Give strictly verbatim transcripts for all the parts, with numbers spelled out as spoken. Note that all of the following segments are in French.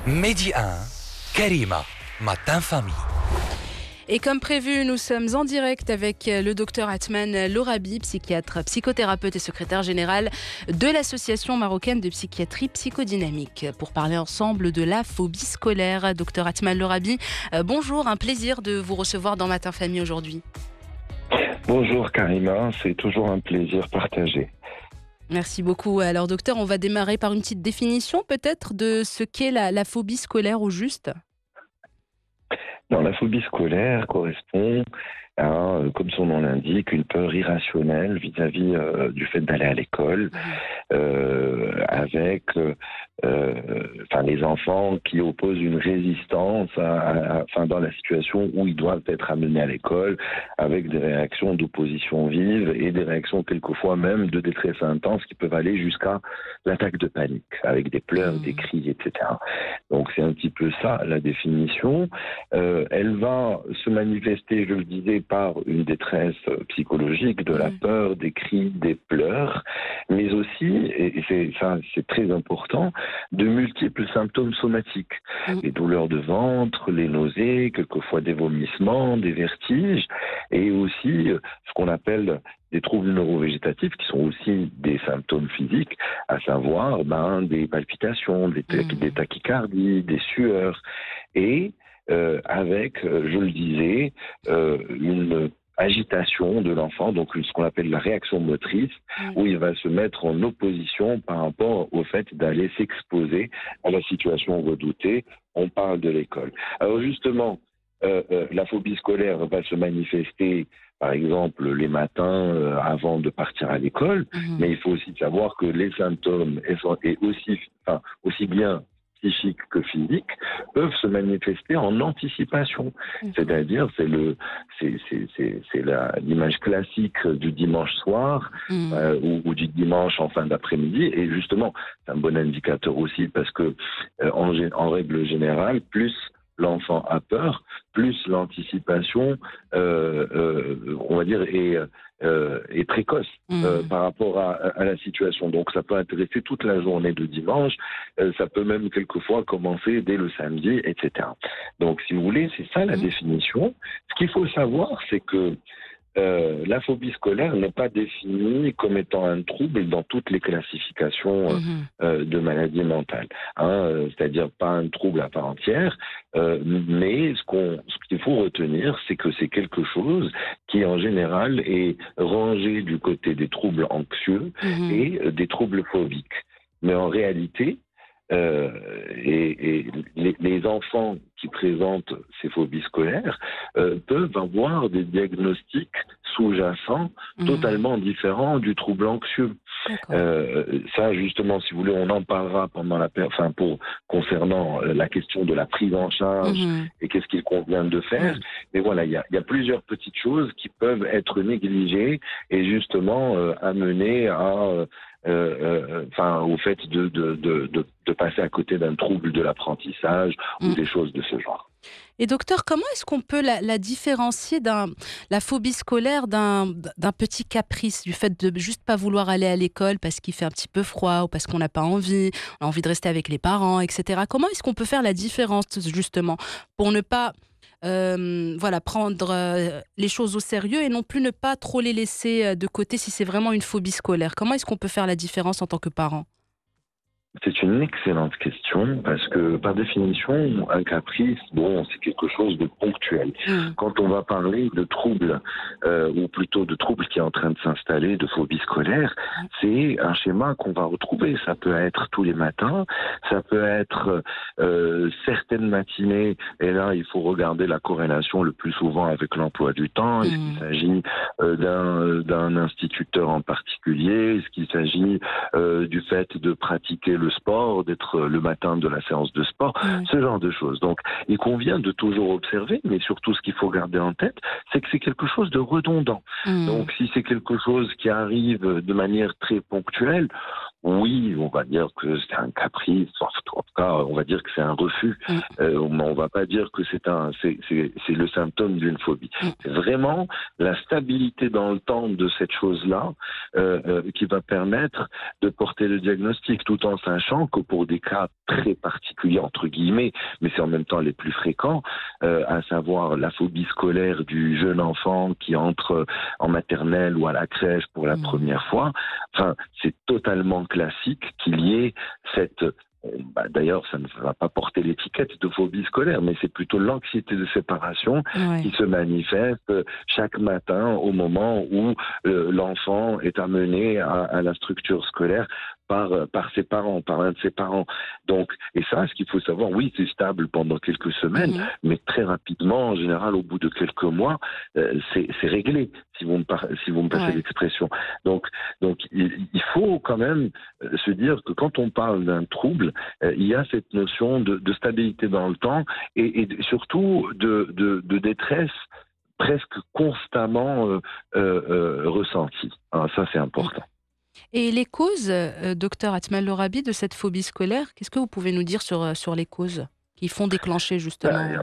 Midi un, Karima, Matin Famille. Et comme prévu, nous sommes en direct avec le docteur Atman Lorabi, psychiatre, psychothérapeute et secrétaire général de l'Association marocaine de psychiatrie psychodynamique, pour parler ensemble de la phobie scolaire. Docteur Atman Lorabi, euh, bonjour, un plaisir de vous recevoir dans Matin Famille aujourd'hui. Bonjour Karima, c'est toujours un plaisir partagé. Merci beaucoup. Alors docteur, on va démarrer par une petite définition peut-être de ce qu'est la, la phobie scolaire au juste. Non, la phobie scolaire correspond à, comme son nom l'indique, une peur irrationnelle vis-à-vis euh, du fait d'aller à l'école, euh, avec euh, enfin, les enfants qui opposent une résistance à, à, enfin, dans la situation où ils doivent être amenés à l'école, avec des réactions d'opposition vive et des réactions quelquefois même de détresse intense qui peuvent aller jusqu'à l'attaque de panique, avec des pleurs, mmh. des cris, et cetera. Donc c'est un petit peu ça la définition. Euh, elle va se manifester, je le disais, par une détresse psychologique, de la peur, des cris, des pleurs, mais aussi, et c'est, ça c'est très important, de multiples symptômes somatiques. Mmh. Les douleurs de ventre, les nausées, quelquefois des vomissements, des vertiges, et aussi ce qu'on appelle des troubles neurovégétatifs qui sont aussi des symptômes physiques, à savoir ben, des palpitations, des, tach- mmh. des tachycardies, des sueurs, et Euh, avec, euh, je le disais, euh, une agitation de l'enfant, donc ce qu'on appelle la réaction motrice, mmh. où il va se mettre en opposition par rapport au fait d'aller s'exposer à la situation redoutée. On parle de l'école. Alors justement, euh, euh, la phobie scolaire va se manifester, par exemple, les matins euh, avant de partir à l'école, mmh. mais il faut aussi savoir que les symptômes, et aussi, enfin, aussi bien psychiques que physiques, peuvent se manifester en anticipation. Mmh. C'est-à-dire, c'est, le, c'est, c'est, c'est, c'est la, l'image classique du dimanche soir mmh. euh, ou, ou du dimanche en fin d'après-midi. Et justement, c'est un bon indicateur aussi parce que, euh, en, en règle générale, plus l'enfant a peur, plus l'anticipation, euh, euh, on va dire, est, euh, est précoce mmh. euh, par rapport à, à la situation. Donc ça peut intéresser toute la journée de dimanche, euh, ça peut même quelquefois commencer dès le samedi, et cetera. Donc si vous voulez, c'est ça la mmh. définition. Ce qu'il faut savoir, c'est que Euh, la phobie scolaire n'est pas définie comme étant un trouble dans toutes les classifications euh, mmh. euh, de maladies mentales. Hein, euh, c'est-à-dire pas un trouble à part entière, euh, mais ce, qu'on, ce qu'il faut retenir, c'est que c'est quelque chose qui, en général, est rangé du côté des troubles anxieux mmh. et euh, des troubles phobiques. Mais en réalité, Euh, et, et les, les enfants qui présentent ces phobies scolaires euh, peuvent avoir des diagnostics sous-jacents mmh. totalement différents du trouble anxieux. Euh, ça, justement, si vous voulez, on en parlera pendant la, enfin, pour concernant la question de la prise en charge mmh. et qu'est-ce qu'il convient de faire. Mmh. Mais voilà, il y a, y a plusieurs petites choses qui peuvent être négligées et justement euh, amener à euh, Euh, euh, enfin, au fait de, de, de, de, de passer à côté d'un trouble de l'apprentissage mmh. ou des choses de ce genre. Et docteur, comment est-ce qu'on peut la, la différencier d'un la phobie scolaire d'un, d'un petit caprice, du fait de juste pas vouloir aller à l'école parce qu'il fait un petit peu froid ou parce qu'on n'a pas envie, on a envie de rester avec les parents, et cetera. Comment est-ce qu'on peut faire la différence justement pour ne pas Euh, voilà, prendre euh, les choses au sérieux et non plus ne pas trop les laisser de côté si c'est vraiment une phobie scolaire? Comment est-ce qu'on peut faire la différence en tant que parent? C'est une excellente question parce que, par définition, un caprice, bon, c'est quelque chose de ponctuel. Mmh. Quand on va parler de troubles, euh, ou plutôt de troubles qui est en train de s'installer, de phobie scolaire, mmh. c'est un schéma qu'on va retrouver. Ça peut être tous les matins, ça peut être euh, certaines matinées, et là, il faut regarder la corrélation le plus souvent avec l'emploi du temps. Mmh. Est-ce qu'il s'agit euh, d'un, d'un instituteur en particulier? Est-ce qu'il s'agit euh, du fait de pratiquer le sport, d'être le matin de la séance de sport, mmh. ce genre de choses. Donc, il convient de toujours observer, mais surtout ce qu'il faut garder en tête, c'est que c'est quelque chose de redondant. Mmh. Donc, si c'est quelque chose qui arrive de manière très ponctuelle, oui, on va dire que c'est un caprice, en tout cas, on va dire que c'est un refus. Mm. Euh, on va pas dire que c'est un, c'est, c'est, c'est le symptôme d'une phobie. Mm. C'est vraiment la stabilité dans le temps de cette chose-là euh, euh, qui va permettre de porter le diagnostic, tout en sachant que pour des cas très particuliers, entre guillemets, mais c'est en même temps les plus fréquents, euh, à savoir la phobie scolaire du jeune enfant qui entre en maternelle ou à la crèche pour la Mm. première fois, enfin, c'est totalement classique qu'il y ait cette... Bah, d'ailleurs, ça ne va pas porter l'étiquette de phobie scolaire, mais c'est plutôt l'anxiété de séparation Ouais. qui se manifeste chaque matin au moment où euh, l'enfant est amené à, à la structure scolaire par, par ses parents, par un de ses parents. Donc, et ça, ce qu'il faut savoir, oui, c'est stable pendant quelques semaines, Mhm. mais très rapidement, en général, au bout de quelques mois, euh, c'est, c'est réglé, si vous me, par, si vous me passez Ouais. l'expression. Donc, donc il, il faut quand même euh, se dire que quand on parle d'un trouble, euh, il y a cette notion de, de stabilité dans le temps et, et surtout de, de, de détresse presque constamment euh, euh, euh, ressentie. Hein, ça, c'est important. Et les causes, euh, docteur Atmal Lorabi, de cette phobie scolaire, qu'est-ce que vous pouvez nous dire sur, euh, sur les causes qui font déclencher justement Ben,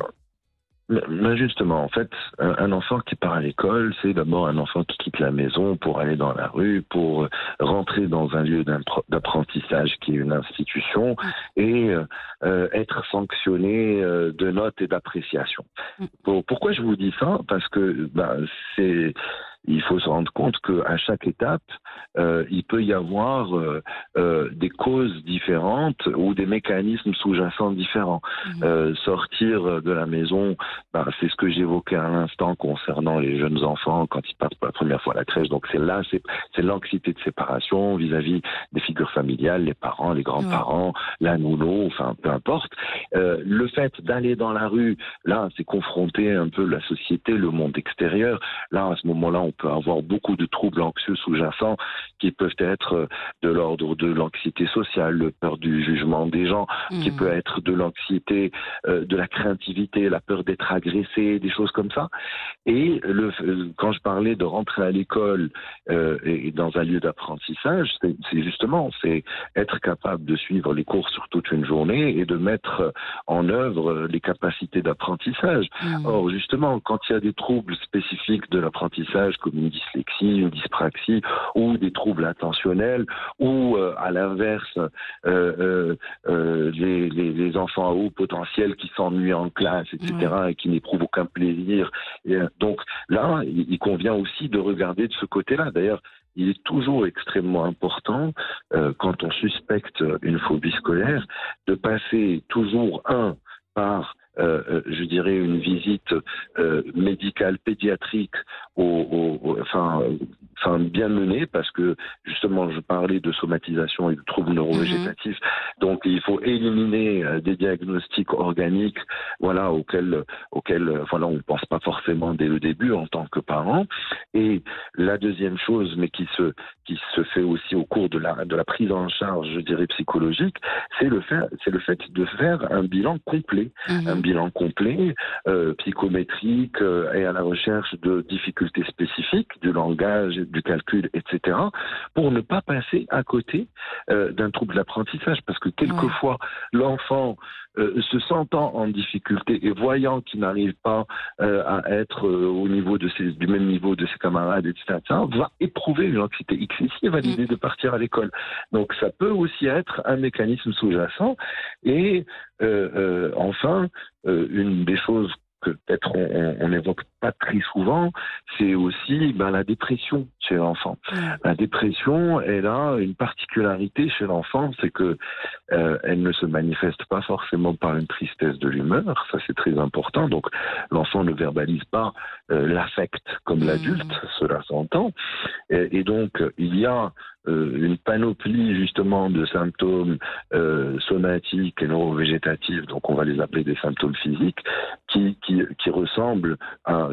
Mais justement, en fait, un, un enfant qui part à l'école, c'est d'abord un enfant qui quitte la maison pour aller dans la rue, pour rentrer dans un lieu d'apprentissage qui est une institution et euh, être sanctionné euh, de notes et d'appréciation. Bon, pourquoi je vous dis ça? Parce que ben, c'est... Il faut se rendre compte qu'à chaque étape, euh, il peut y avoir euh, euh, des causes différentes ou des mécanismes sous-jacents différents. Mmh. Euh, sortir de la maison, ben, c'est ce que j'évoquais à l'instant concernant les jeunes enfants quand ils partent pour la première fois à la crèche. Donc c'est là, c'est, c'est l'anxiété de séparation vis-à-vis des figures familiales, les parents, les grands-parents, ouais. la nounou, enfin peu importe. Euh, le fait d'aller dans la rue, là, c'est confronter un peu la société, le monde extérieur. Là, à ce moment-là, on peut avoir beaucoup de troubles anxieux sous-jacents qui peuvent être de l'ordre de l'anxiété sociale, le peur du jugement des gens, mmh. qui peut être de l'anxiété, euh, de la craintivité, la peur d'être agressé, des choses comme ça. Et le, quand je parlais de rentrer à l'école euh, et dans un lieu d'apprentissage, c'est, c'est justement c'est être capable de suivre les cours sur toute une journée et de mettre en œuvre les capacités d'apprentissage. Mmh. Or, justement, quand il y a des troubles spécifiques de l'apprentissage, comme une dyslexie, une dyspraxie, ou des troubles attentionnels, ou euh, à l'inverse, euh, euh, euh, les, les, les enfants à haut potentiel qui s'ennuient en classe, et cetera, ouais. et qui n'éprouvent aucun plaisir. Et, donc là, il, il convient aussi de regarder de ce côté-là. D'ailleurs, il est toujours extrêmement important, euh, quand on suspecte une phobie scolaire, de passer toujours, un, par Euh, je dirais une visite euh, médicale pédiatrique au, au, au, enfin, enfin bien menée, parce que justement je parlais de somatisation et de troubles neurovégétatifs, mmh. donc il faut éliminer euh, des diagnostics organiques, voilà, auxquels, auxquels voilà, on ne pense pas forcément dès le début en tant que parent. Et la deuxième chose, mais qui se, qui se fait aussi au cours de la, de la prise en charge, je dirais psychologique, c'est le fait, c'est le fait de faire un bilan complet, mmh. un bilan complet, euh, psychométrique euh, et à la recherche de difficultés spécifiques, du langage, du calcul, et cetera, pour ne pas passer à côté euh, d'un trouble d'apprentissage, parce que quelquefois, ouais. l'enfant, euh, se sentant en difficulté et voyant qu'il n'arrive pas euh, à être euh, au niveau de ses, du même niveau de ses camarades, et cetera, va éprouver une anxiété excessive à l'idée de partir à l'école. Donc ça peut aussi être un mécanisme sous-jacent. Et euh, euh, enfin, euh, une des choses que peut-être on n'évoque pas très souvent, c'est aussi ben, la dépression chez l'enfant. Mmh. La dépression, elle a une particularité chez l'enfant, c'est que euh, elle ne se manifeste pas forcément par une tristesse de l'humeur, ça c'est très important. Donc l'enfant ne verbalise pas euh, l'affect comme mmh. l'adulte, cela s'entend. Et, et donc il y a euh, une panoplie justement de symptômes euh, somatiques et neurovégétatifs, donc on va les appeler des symptômes physiques, qui, qui, qui ressemblent à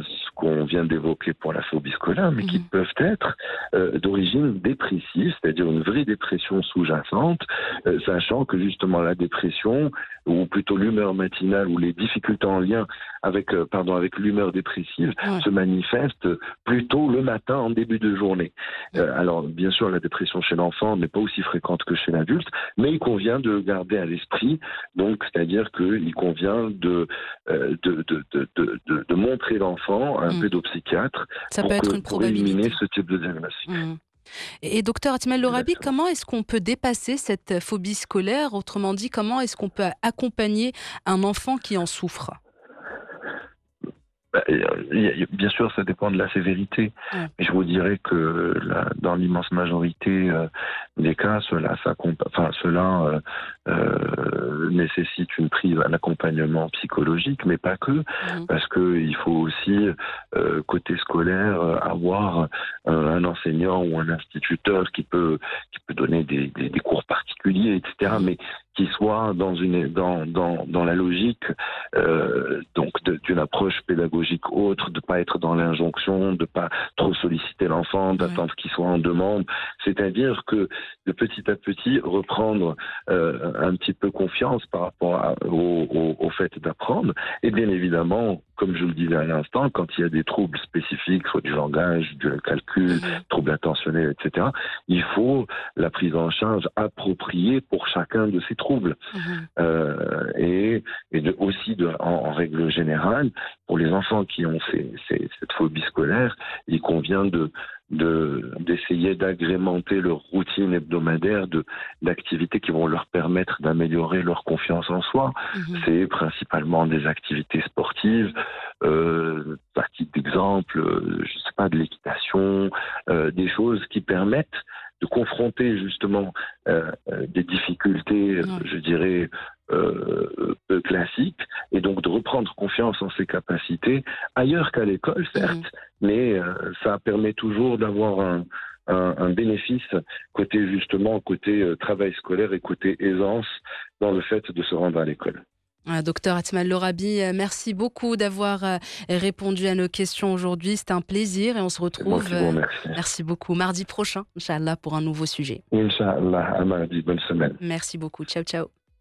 ce qu'on vient d'évoquer pour la phobie scolaire, mais mmh. qui peuvent être euh, d'origine dépressive, c'est-à-dire une vraie dépression sous-jacente, euh, sachant que justement la dépression, ou plutôt l'humeur matinale, ou les difficultés en lien avec, euh, pardon, avec l'humeur dépressive, ouais. se manifestent plutôt le matin en début de journée. Euh, alors, bien sûr, la dépression chez l'enfant n'est pas aussi fréquente que chez l'adulte, mais il convient de garder à l'esprit, donc, c'est-à-dire qu'il convient de, euh, de, de, de, de, de, de montrer l'enfant à un mmh. pédopsychiatre Ça pour, peut être que, une pour éliminer ce type de diagnostic. Mmh. Et, et docteur Atmal Lorabi, comment est-ce qu'on peut dépasser cette phobie scolaire? Autrement dit, comment est-ce qu'on peut accompagner un enfant qui en souffre? Bien sûr, ça dépend de la sévérité. Ouais. Mais je vous dirais que la, dans l'immense majorité euh, des cas, cela, enfin, cela euh, euh, nécessite une prise à l'accompagnement psychologique, mais pas que, mmh. parce qu'il faut aussi, euh, côté scolaire, avoir un, un enseignant ou un instituteur qui peut, qui peut donner des, des, des cours particuliers, et cetera, mmh. mais qui soit dans une dans dans dans la logique euh, donc d'une approche pédagogique autre, de pas être dans l'injonction, de pas trop solliciter l'enfant, d'attendre ouais. qu'il soit en demande, c'est-à-dire que de petit à petit reprendre euh, un petit peu confiance par rapport à, au, au, au fait d'apprendre, et bien évidemment, comme je le disais à l'instant, quand il y a des troubles spécifiques, soit du langage, du calcul, mmh. troubles attentionnels, et cetera, il faut la prise en charge appropriée pour chacun de ces troubles. Mmh. Euh, et et de, aussi, de, en, en règle générale, pour les enfants qui ont ces, ces, cette phobie scolaire, il convient de De, d'essayer d'agrémenter leur routine hebdomadaire de, d'activités qui vont leur permettre d'améliorer leur confiance en soi. Mmh. C'est principalement des activités sportives, euh, à titre d'exemple, euh, je sais pas, de l'équitation, euh, des choses qui permettent de confronter justement euh, des difficultés, mmh. je dirais, euh, classiques, et donc de reprendre confiance en ses capacités, ailleurs qu'à l'école, certes, mmh. mais euh, ça permet toujours d'avoir un, un, un bénéfice côté justement, côté euh, travail scolaire et côté aisance dans le fait de se rendre à l'école. Ah, docteur Atmal Lorabi, merci beaucoup d'avoir répondu à nos questions aujourd'hui. C'était un plaisir et on se retrouve. Bon, merci. merci beaucoup. Mardi prochain, Inch'Allah, pour un nouveau sujet. Inch'Allah, à mardi. Bonne semaine. Merci beaucoup. Ciao, ciao.